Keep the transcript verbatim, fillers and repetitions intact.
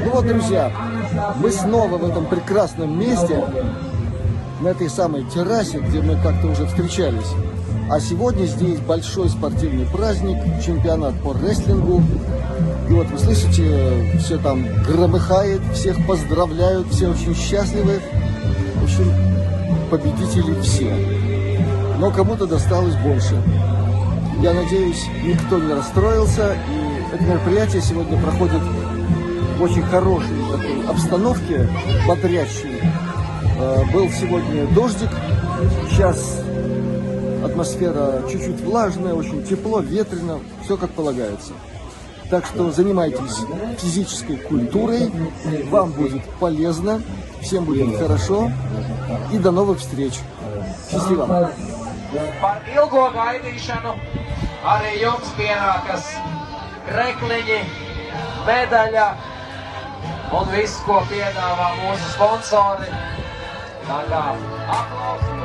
Ну вот, друзья, мы снова в этом прекрасном месте, на этой самой террасе, где мы как-то уже встречались. А сегодня здесь большой спортивный праздник, чемпионат по рестлингу. И вот вы слышите, все там громыхает, всех поздравляют, все очень счастливы. В общем, победители все. Но кому-то досталось больше. Я надеюсь, никто не расстроился. И это мероприятие сегодня проходит в очень хорошей такой обстановке, бодрящей. Был сегодня дождик, сейчас атмосфера чуть-чуть влажная, очень тепло, ветрено, все как полагается. Так что занимайтесь физической культурой, вам будет полезно, всем будет хорошо, и до новых встреч. Счастливо! Par ilgo gaidīšanu arī jums pienākas krekliņi, medaļa un viss, ko piedāvā mūsu sponsori. Tā kā aplausi!